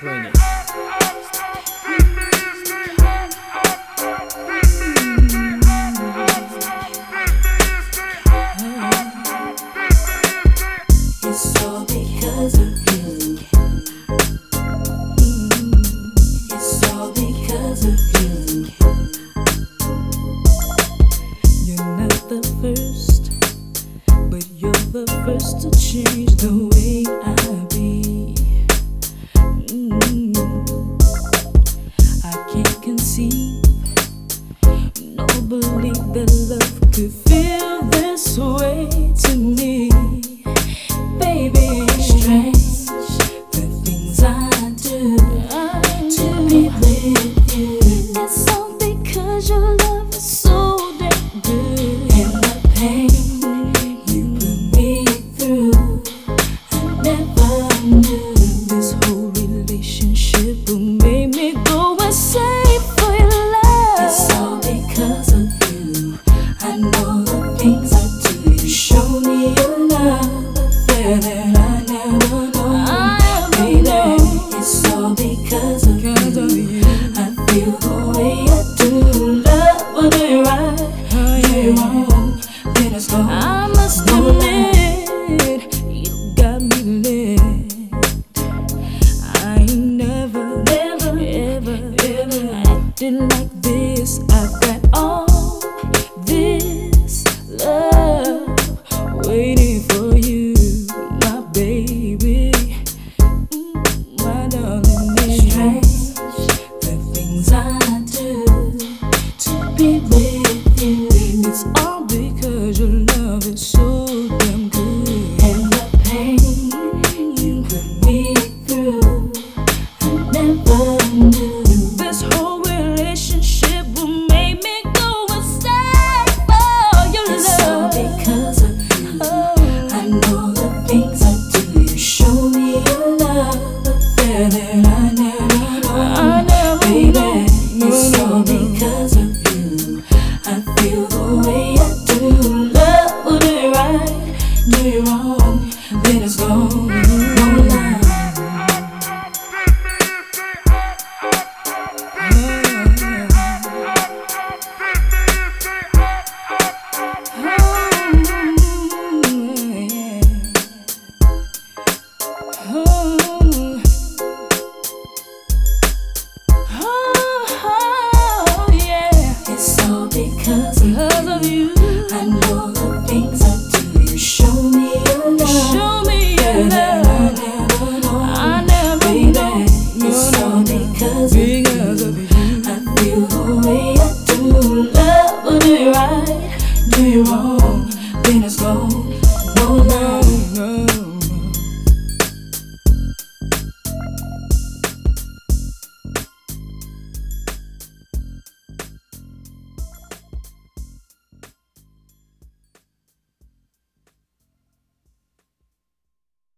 Bring it. It's all because of you. It's all because of you. You're not the first, but you're the first to change the way I be. I can't conceive, nor believe that love could feel this way to me. Baby, strange the things I do to be with you. It's all because your love is so damn good. And the pain you put me through, I never knew this whole relationship would make me go insane for your love. It's all because of you. I know the things I do. You show me your love that I never know, baby. It's all because of you. I feel the way I do. Love will be right, do it wrong, then it's gone. I must admit, you got me lit. I ain't never, ever acted like this. I've got all this love waiting for you, my baby, my darling. Strange the things I do to be with you. It's all because your love is so damn good. And the pain you put me through, I never knew this whole relationship would make me go insane for your love. It's all because of you. I know the things I do. You show me your love, affair that I never know, baby. It's all because of you. I feel the way I do. Love will do it right, do it wrong, then it's gone. No lie. It's all because of you. I know the things I do. You show me your love, that I never know, baby. It's all because of you. I feel the way I do. Love will do it right, do it wrong.